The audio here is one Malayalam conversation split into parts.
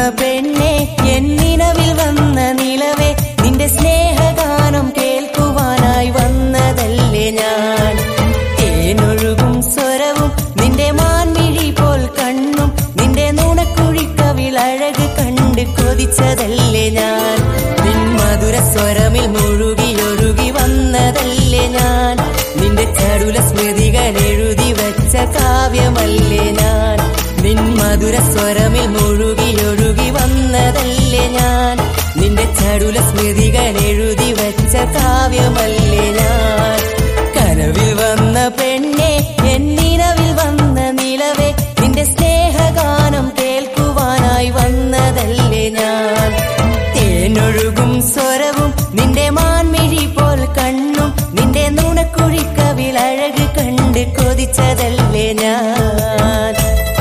പെണ്ണെ എന്നിനവിൽ വന്ന നിലവേ നിന്റെ സ്നേഹഗാനം കേൾക്കുവാനായി വന്നതല്ലേ ഞാൻ. തേനൊഴുകും സ്വരവും നിന്റെ മാൻമിഴി പോൽ കണ്ണും നിന്റെ നുണക്കുഴിക്കവിൽ അഴക് കണ്ട് കൊതിച്ചതല്ലേ ഞാൻ. നിൻ മധുര സ്വരമിൽ മുഴുകിയൊഴുകി വന്നതല്ലേ ഞാൻ. നിന്റെ ചടുല സ്മൃതികൾ എഴുതി വച്ച കാവ്യമല്ലേ ഞാൻ. നിൻ മധുര സ്വരമിൽ മുഴുകിയൊഴുകി വന്നതല്ലേ ഞാൻ. നിന്റെ ചടുല സ്മൃതികൾ എഴുതി വച്ച കാവ്യമല്ലേ ഞാൻ. കനവിൽ വന്ന പെണ്ണെ എന്നിനവിൽ വന്ന നിലവേ നിന്റെ സ്നേഹഗാനം കേൾക്കുവാനായി വന്നതല്ലേ ഞാൻ. തേനൊഴുകും സ്വരവും നിന്റെ മാൻമിഴി പോൽ കണ്ണും നിന്റെ നുണക്കുഴിക്കവിൽ അഴക് കണ്ട് കൊതിച്ചതല്ലേ ഞാൻ.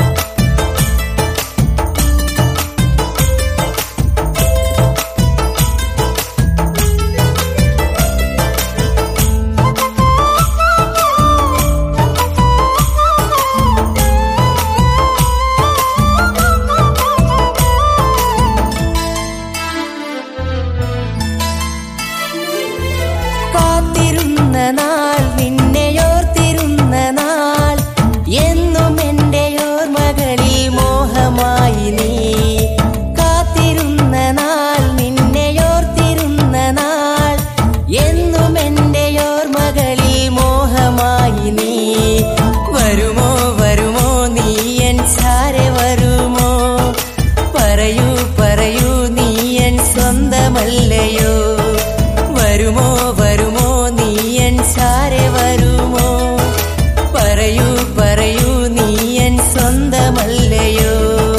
നാൾ നിന്നെയോർത്തിരുന്ന നാൾ എന്നും എൻ്റെ ഓർമ്മകളിൽ മോഹമായി നീ. കാത്തിരുന്ന നാൾ നിന്നെയോർത്തിരുന്ന നാൾ എന്നും എൻ്റെ ഓർമ്മകളിൽ മോഹമായി നീ. വരുമോ വരുമോ നീ എൻ ചാരെ വരുമോ? പറയൂ പറയൂ നീ എൻ സ്വന്തമല്ലയോ? വരുമോ വരുമോ നീ എൻ ചാരെ വരുമോ? പറയൂ പറയൂ നീ എൻ സ്വന്തമല്ലയോ?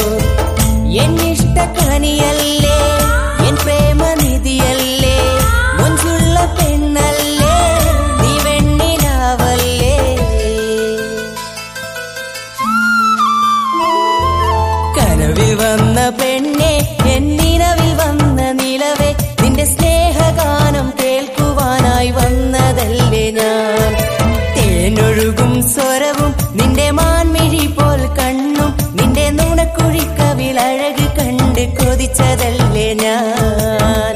എന്നിഷ്ടക്കനിയല്ലേ എൻ പ്രേമനിധിയല്ലേ? മുഞ്ചുള്ള പെണ്ണല്ലേ നീ വെണ്ണിലാവല്ലേ? കനവിൽ വന്ന പെണ്ണെ എന്നിനവിൽ വന്ന നിലവേ നിന്റെ സ്നേഹഗാനം കേൾക്കുവാനായി വന്നതല്ലേ ഞാൻ. തേനൊഴുകും സ്വരവും നിന്റെ മാൻമിഴി പോൽ കണ്ണും നിന്റെ നുണക്കുഴിക്കവിൽ അഴക് കണ്ട് കൊതിച്ചതല്ലേ ഞാൻ.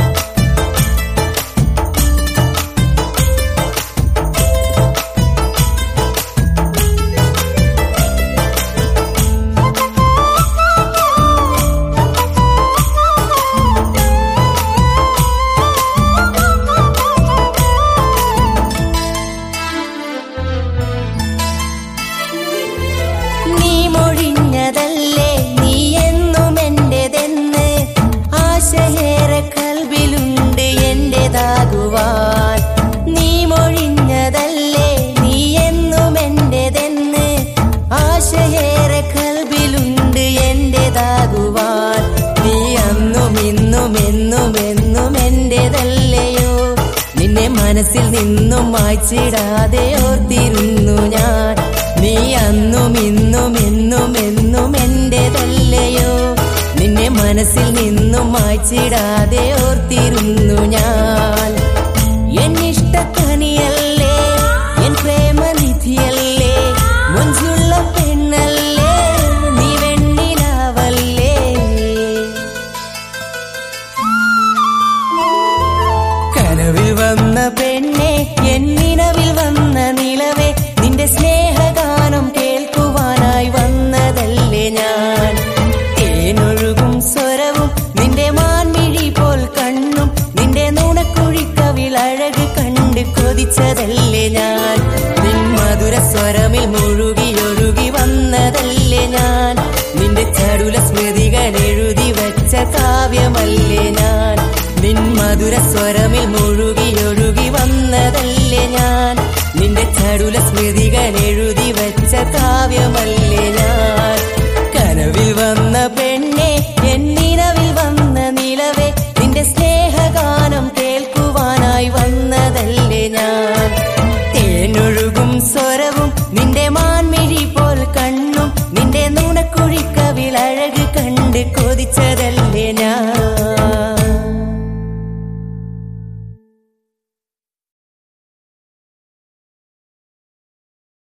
മൊഴിഞ്ഞതല്ലേ നീ എന്നും എന്റേതെന്ന് ആശയേറെ കൽബിലുണ്ട് എന്റേതാകുവാൻ. നീ മൊഴിഞ്ഞതല്ലേ നീ എന്നും എന്റേതെന്ന് ആശയേറെ കൽബിലുണ്ട് എന്റേതാകുവാൻ. നീ അന്നും ഇന്നും എന്നും എന്നും എന്റേതല്ലയോ? നിന്നെ മനസ്സിൽ നിന്നും മായ്ച്ചിടാതെ ഓർത്തിരുന്നു ഞാൻ. നീ അന്നും ഇന്നും എന്നും എന്നും എന്റേതല്ലയോ? നിന്നെ മനസ്സിൽ നിന്നും മായ്ച്ചിടാതെ ഓർത്തിരുന്നു ഞാൻ. എന്നിഷ്ടക്കനിയല്ലേ എൻ പ്രേമനിധിയല്ലേ? മുഞ്ചുള്ള പെണ്ണല്ലേ നീ വെണ്ണിലാവല്ലേ? കനവിൽ വന്ന പെണ്ണെ എന്നിനവിൽ വന്ന നിലവേ നിന്റെ സ്നേഹഗാനം കേൾക്കുവാനായി വന്നതല്ലേ ഞാൻ. തേനൊഴുകും സ്വരവും നിന്റെ മാൻമിഴി പോൽ കണ്ണും നിന്റെ നുണക്കുഴിക്കവിൽ അഴക് കണ്ട് കൊതിച്ചതല്ലേ ഞാൻ. നിൻ മധുര സ്വരമിൽ മുഴുകിയൊഴുകി വന്നതല്ലേ ഞാൻ. നിന്റെ ചടുല സ്മൃതികൾ എഴുതി വച്ച കാവ്യമല്ലേ ഞാൻ. നിൻ മധുര സ്വരമിൽ മുഴുകിയൊഴുകി വന്നതല്ലേ ഞാൻ. നിന്റെ ചടുല സ്മൃതികൾ എഴുതി വച്ച കാവ്യമല്ലേ ഞാൻ. കനവിൽ വന്ന പെണ്ണെ എന്നിനവിൽ വന്ന നിലവേ നിന്റെ സ്നേഹഗാനം കേൾക്കുവാനായി വന്നതല്ലേ ഞാൻ. തേനൊഴുകും സ്വരവും നിന്റെ മാൻമിഴി പോൽ കണ്ണും നിന്റെ നുണക്കുഴിക്കവിൽ അഴക് കണ്ട് കൊതിച്ചതല്ലേ ഞാൻ.